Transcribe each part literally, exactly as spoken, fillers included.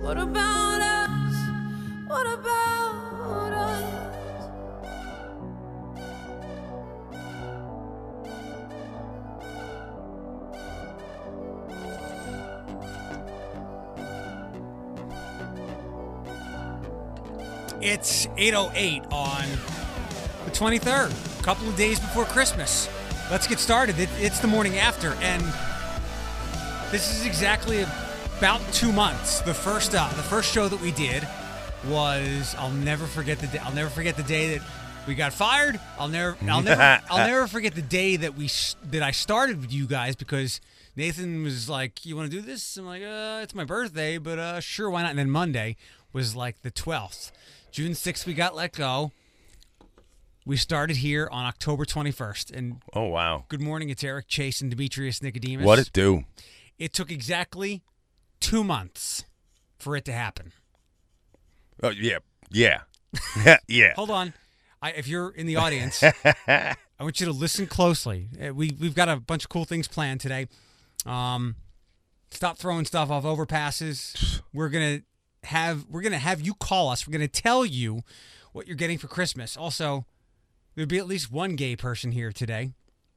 What about us? What about us? It's eight oh eight on the twenty-third, a couple of days before Christmas. Let's get started. It, it's the morning after, and this is exactly about two months. The first, uh, the first show that we did was I'll never forget the day. I'll never forget the day that we got fired. I'll never, I'll never, I'll never forget the day that we that I started with you guys because Nathan was like, "You want to do this?" I'm like, "Uh, it's my birthday, but uh, sure, why not?" And then Monday was like the twelfth. June sixth, we got let go. We started here on October twenty-first. And oh, wow. Good morning. It's Eric Chase and Demetrius Nicodemus. What it do? It took exactly two months for it to happen. Oh, yeah. Yeah. yeah. Hold on. I, if you're in the audience, I want you to listen closely. Uh, We, we've got a bunch of cool things planned today. Um, stop throwing stuff off overpasses. We're going to have we're gonna have you call us. We're gonna tell you what you're getting for Christmas. Also, there'll be at least one gay person here today.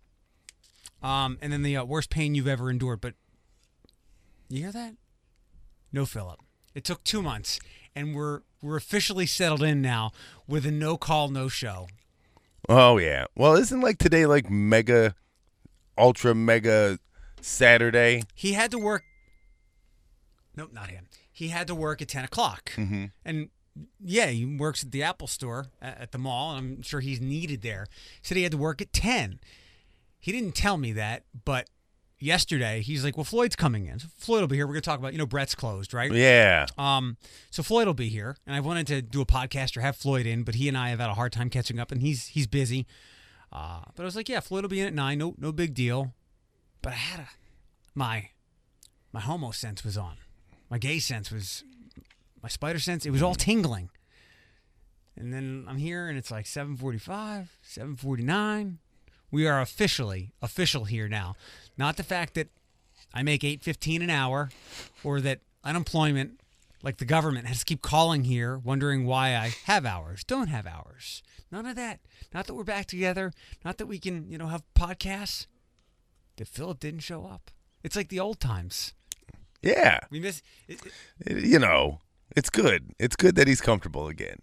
Um, and then the uh, worst pain you've ever endured. But you hear that? No, Philip. It took two months, and we're we're officially settled in now with a no call, no show. Oh, yeah. Well, isn't like today like mega, ultra mega Saturday? He had to work. Nope, not him. He had to work at ten o'clock. Mm-hmm. And, yeah, he works at the Apple store at, at the mall, and I'm sure he's needed there. He said he had to work at ten. He didn't tell me that, but yesterday he's like, well, Floyd's coming in. So Floyd will be here. We're going to talk about, you know, Brett's closed, right? Yeah. Um. So Floyd will be here, and I wanted to do a podcast or have Floyd in, but he and I have had a hard time catching up, and he's he's busy. Uh, but I was like, yeah, Floyd will be in at nine. No, no big deal. But I had a, my, my homo sense was on. My gay sense was, my spider sense, it was all tingling. And then I'm here, and it's like seven forty-five, seven forty-nine. We are officially official here now. Not the fact that I make eight fifteen an hour or that unemployment, like the government, has to keep calling here wondering why I have hours, don't have hours. None of that. Not that we're back together. Not that we can, you know, have podcasts. That Philip didn't show up. It's like the old times. Yeah. We miss it, it, It- you know, it's good. It's good that he's comfortable again.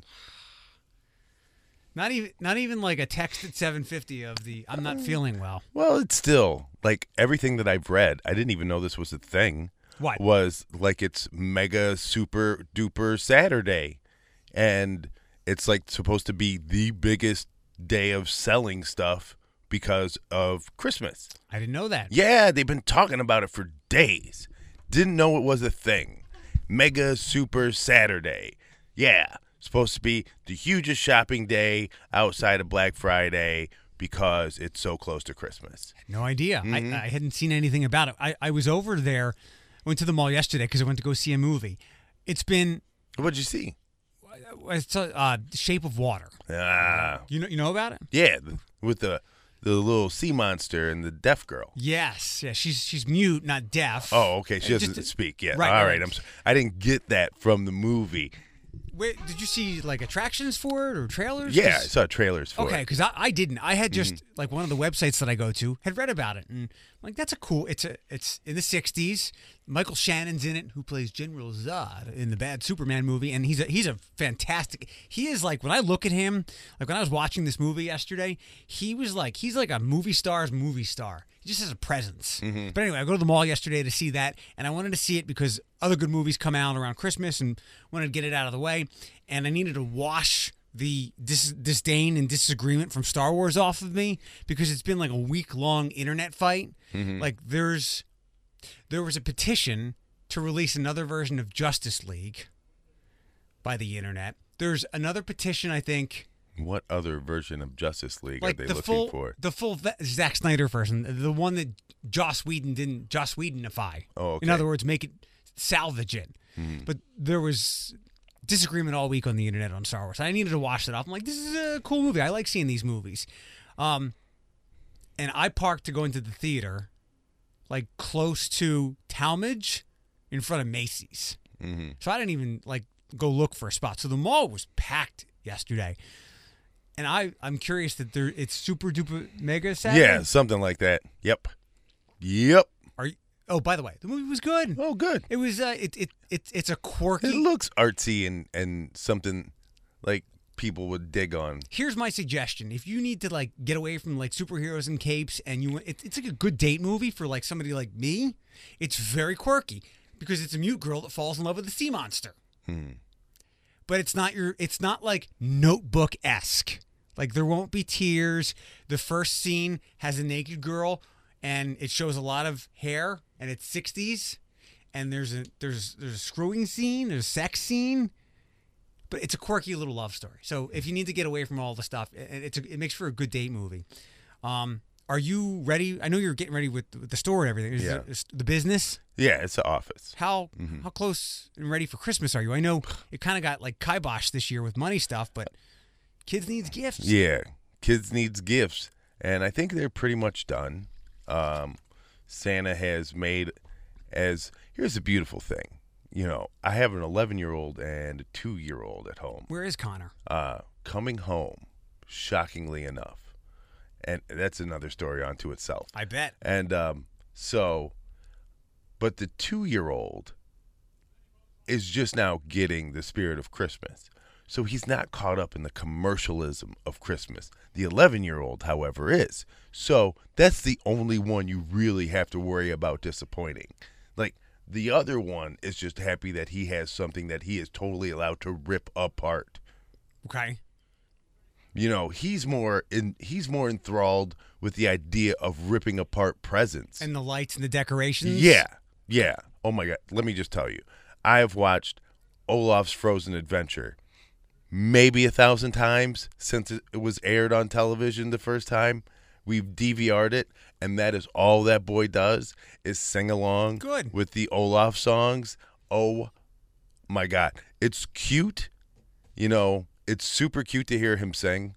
Not even not even like a text at seven fifty of the I'm not feeling well. Well, it's still like everything that I've read. I didn't even know this was a thing. What? Was like it's mega super duper Saturday, and it's like supposed to be the biggest day of selling stuff because of Christmas. I didn't know that. Yeah, they've been talking about it for days. Didn't know it was a thing. Mega Super Saturday. Yeah, supposed to be the hugest shopping day outside of Black Friday because it's so close to Christmas. No idea. Mm-hmm. I, I hadn't seen anything about it. I, I was over there, went to the mall yesterday because I went to go see a movie. It's been, What'd you see? it's a, uh, Shape of Water. Ah, You know, you know about it? yeah, the- with the the little sea monster and the deaf girl. Yes. Yeah. She's she's mute, not deaf. Oh, okay. She Uh, doesn't just- speak yet. right, All right, right. right. I'm. So, I didn't get that from the movie. Wait, did you see like attractions for it or trailers? Yeah, I 'Cause- saw trailers for Okay, it. because I, I didn't. I had just Mm-hmm. like one of the websites that I go to had read about it, and I'm like that's a cool. It's a it's in the sixties. Michael Shannon's in it, who plays General Zod in the bad Superman movie, and he's a he's a fantastic. He is like when I look at him, like when I was watching this movie yesterday, he was like he's like a movie star's movie star. He just has a presence. Mm-hmm. But anyway, I go to the mall yesterday to see that, and I wanted to see it because other good movies come out around Christmas, and wanted to get it out of the way, and I needed to wash the dis- disdain and disagreement from Star Wars off of me because it's been like a week long internet fight. Like there's there was a petition to release another version of Justice League by the internet. There's another petition, I think, What other version of Justice League like are they the looking full for? the full Va- Zack Snyder version, the one that Joss Whedon didn't Joss Whedonify. Oh, okay. In other words, make it salvage it. But there was disagreement all week on the internet on Star Wars. I needed to wash it off. I'm like, this is a cool movie. I like seeing these movies. Um, and I parked to go into the theater, like close to Talmadge, in front of Macy's. Mm-hmm. So I didn't even like go look for a spot. So the mall was packed yesterday. And I, I'm curious that there it's super duper mega Saturday. Yeah, something like that. Yep. Yep. Are you, oh, by the way, the movie was good. Oh, good. It was uh, it it it it's a quirky. It looks artsy and, and something like people would dig on. Here's my suggestion: if you need to like get away from like superheroes and capes, and you it, it's like a good date movie for like somebody like me. It's very quirky because it's a mute girl that falls in love with a sea monster. Hmm. But it's not your. It's not like Notebook esque. Like there won't be tears. The first scene has a naked girl, and it shows a lot of hair, and it's sixties. And there's a there's there's a screwing scene. There's a sex scene. But it's a quirky little love story. So if you need to get away from all the stuff, it, it's a, it makes for a good date movie. Um, are you ready? I know you're getting ready with, with the store and everything. Is Yeah. it- is the business. Yeah, it's the office. How Mm-hmm. how close and ready for Christmas are you? I know it kind of got like kibosh this year with money stuff, but kids needs gifts. Yeah, kids needs gifts, and I think they're pretty much done. Um, Santa has made as here's the beautiful thing. You know, I have an eleven-year-old and a two-year-old at home. Where is Connor? Uh, coming home, shockingly enough, and that's another story unto itself. I bet. And um, so, but the two-year-old is just now getting the spirit of Christmas. So he's not caught up in the commercialism of Christmas. The eleven-year-old, however, is. So that's the only one you really have to worry about disappointing. Like, the other one is just happy that he has something that he is totally allowed to rip apart. Okay. You know, he's more in, he's more enthralled with the idea of ripping apart presents. And the lights and the decorations. Yeah, yeah. Oh my God. Let me just tell you, I have watched Olaf's Frozen Adventure maybe a thousand times since it was aired on television the first time. We've D V R'd it, and that is all that boy does is sing along Good. with the Olaf songs. Oh my God. It's cute. You know, it's super cute to hear him sing.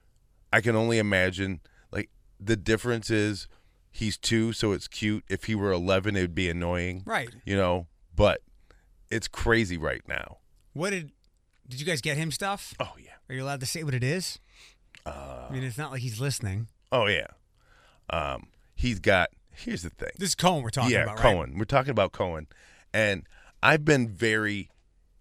I can only imagine, like, the difference is he's two, so it's cute. If he were eleven, it would be annoying. Right. You know, but it's crazy right now. What did did you guys get him stuff? Oh, yeah. Are you allowed to say what it is? Uh, I mean, it's not like he's listening. oh, yeah. Um, he's got, here's the thing. This is Cohen we're talking yeah, about, right? Cohen. We're talking about Cohen. And I've been very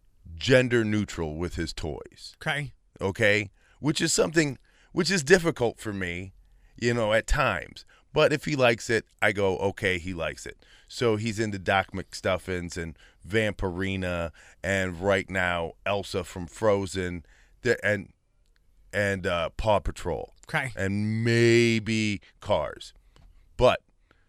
gender neutral with his toys. Okay. Okay? Which is something, which is difficult for me, you know, at times. But if he likes it, I go, okay, he likes it. So he's into Doc McStuffins and Vampirina, and right now Elsa from Frozen, the, and and uh, Paw Patrol, Okay. and maybe Cars. But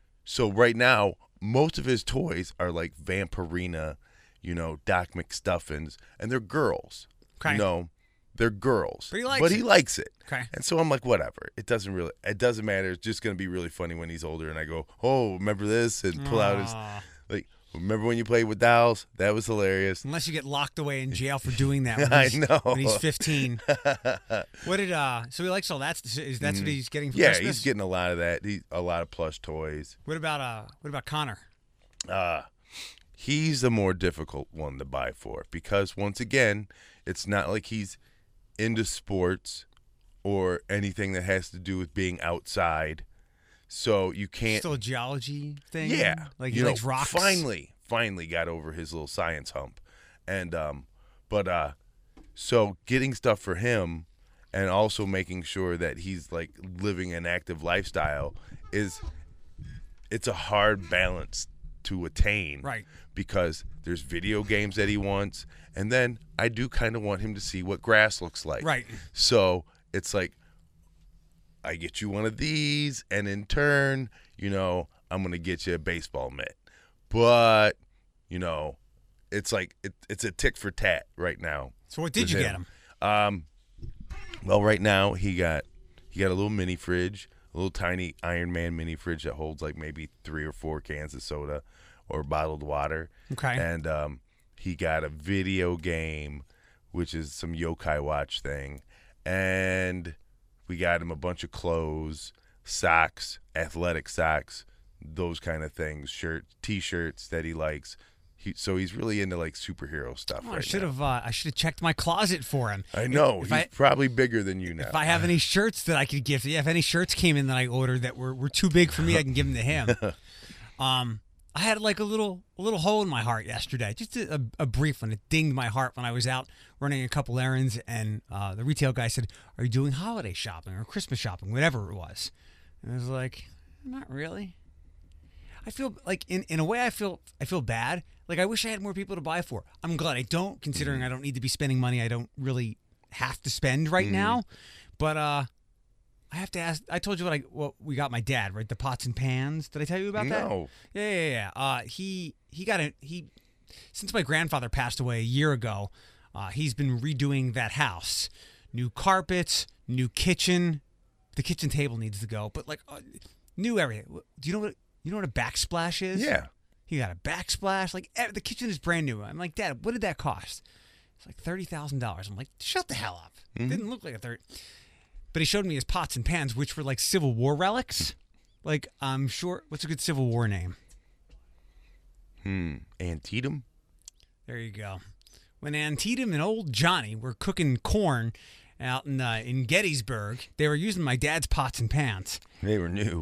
so right now, most of his toys are like Vampirina, you know, Doc McStuffins, and they're girls. Okay. You know, they're girls. But he likes but it. he likes it. Okay. And so I'm like, whatever. It doesn't really, it doesn't matter. It's just going to be really funny when he's older. And I go, oh, remember this? And pull out his, Aw. like, remember when you played with dolls? That was hilarious. Unless you get locked away in jail for doing that. When I he's, know. When he's fifteen. What did uh? So he likes all that. Is that's what he's getting for Yeah, Christmas? he's getting a lot of that. He, a lot of plush toys. What about uh? What about Connor? Uh, he's the more difficult one to buy for because, once again, it's not like he's into sports or anything that has to do with being outside. So you can't. Still a geology thing. Yeah, Like he you know, likes rocks. Finally, finally got over his little science hump, and um, but uh, so getting stuff for him, and also making sure that he's like living an active lifestyle is, it's a hard balance to attain, Right. Because there's video games that he wants, and then I do kind of want him to see what grass looks like, Right. So it's like, I get you one of these, and in turn, you know, I'm gonna get you a baseball mitt. But, you know, it's like it, it's a tick for tat right now. So what did with you get him? Um, well, right now he got he got a little mini fridge, a little tiny Iron Man mini fridge that holds like maybe three or four cans of soda or bottled water. Okay. And um, he got a video game, which is some Yokai Watch thing, and we got him a bunch of clothes, socks, athletic socks, those kind of things, shirt, T-shirts that he likes, He, so he's really into like superhero stuff. Oh, right I should now. have. Uh, I should have checked my closet for him. I know. If he's I- probably bigger than you now. If I have any shirts that I could give, yeah, if any shirts came in that I ordered that were, were too big for me, I can give them to him. Um, I had like a little a little hole in my heart yesterday, just a, a, a brief one. It dinged my heart when I was out running a couple errands, and uh, the retail guy said, "Are you doing holiday shopping or Christmas shopping, whatever it was?" And I was like, "Not really." I feel like in, in a way I feel I feel bad. Like I wish I had more people to buy for. I'm glad I don't, considering I don't need to be spending money I don't really have to spend right now. But uh, I have to ask. I told you what I what we got my dad, right? The pots and pans. Did I tell you about that? No. Yeah, yeah, yeah. Uh, he he got a he since my grandfather passed away a year ago. Uh, he's been redoing that house, new carpets, new kitchen. The kitchen table needs to go, but like uh, new everything. Do you know what you know what a backsplash is? Yeah. He got a backsplash. Like eh, the kitchen is brand new. I'm like, Dad, what did that cost? It's like thirty thousand dollars. I'm like, shut the hell up. Mm-hmm. Didn't look like a thirty. But he showed me his pots and pans, which were like Civil War relics. Like I'm sure. What's a good Civil War name? Hmm. Antietam? There you go. When Antietam and old Johnny were cooking corn out in uh, in Gettysburg, they were using my dad's pots and pans. They were new.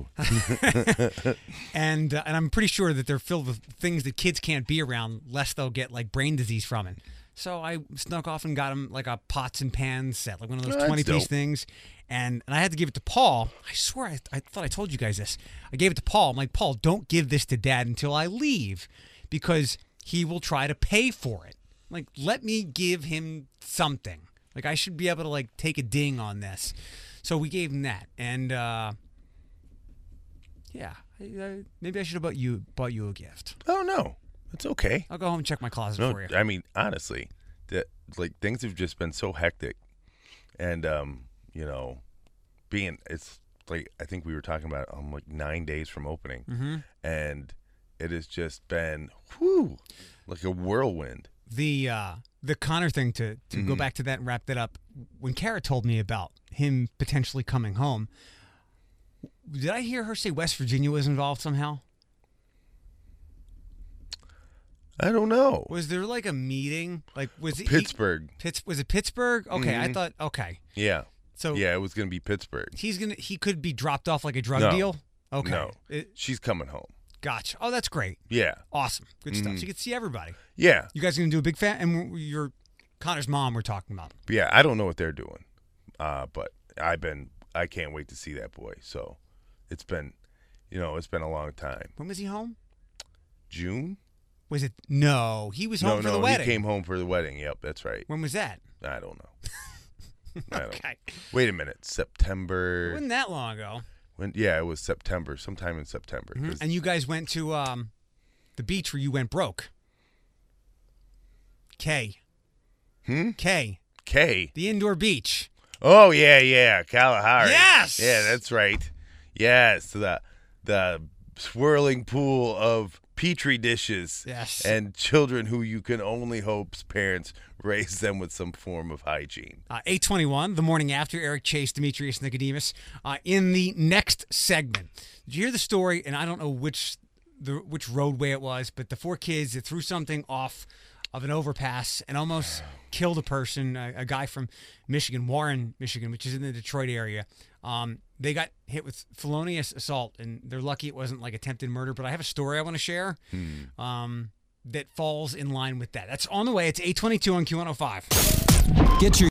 and uh, and I'm pretty sure that they're filled with things that kids can't be around, lest they'll get like brain disease from it. So I snuck off and got him like a pots and pans set, like one of Oh, those that's twenty piece dope. things. And and I had to give it to Paul. I swear I, I thought I told you guys this. I gave it to Paul. I'm like, Paul, don't give this to Dad until I leave, because he will try to pay for it. Like, let me give him something. Like I should be able to like take a ding on this. So we gave him that, and uh, yeah, I, I, maybe I should have bought you bought you a gift. Oh, no. It's okay. I'll go home and check my closet No, for you. I mean, honestly, that like things have just been so hectic. And, um, you know, being, it's like, I think we were talking about, I'm like nine days from opening. Mm-hmm. And it has just been, whew, like a whirlwind. The uh, the Connor thing, to, to go back to that and wrap that up, when Kara told me about him potentially coming home, did I hear her say West Virginia was involved somehow? I don't know. Was there like a meeting? Like was it Pittsburgh. He, Pitts, was it Pittsburgh? Okay, I Mhm. thought okay. Yeah. So Yeah, it was going to be Pittsburgh. he's gonna he could be dropped off like a drug No. deal. Okay, No. It- She's coming home. gotcha. Oh, that's great. Yeah. Awesome, good stuff. Mhm. So you can see everybody. Yeah. You guys gonna do a big fan? And we're- your Connor's mom we're talking about. Yeah, I don't know what they're doing. Uh, but I've been, I can't wait to see that boy. So it's been, you know, it's been a long time. When was he home? June? Was it? No, he was home no, for no, the wedding. he came home for the wedding. Yep, that's right. When was that? I don't know. I don't. Okay, Wait a minute. it September. wasn't that long ago. When? Yeah, it was September. Sometime in September. 'Cause- And you guys went to um, the beach where you went broke. K. Hmm? K. K. The indoor beach. Oh yeah, yeah, Kalahari. Yes! Yeah, that's right. Yes, the the swirling pool of petri dishes. Yes. And children who you can only hope's parents raise them with some form of hygiene. Uh, eight twenty-one, the morning after, Eric Chase, Demetrius Nicodemus. Uh, in the next segment, did you hear the story? And I don't know which the which roadway it was, but the four kids that threw something off of an overpass and almost killed a person, a, a guy from Michigan, Warren, Michigan, which is in the Detroit area. Um, they got hit with felonious assault, and they're lucky it wasn't like attempted murder. But I have a story I want to share um, that falls in line with that. That's on the way. It's eight twenty-two on Q one oh five. Get your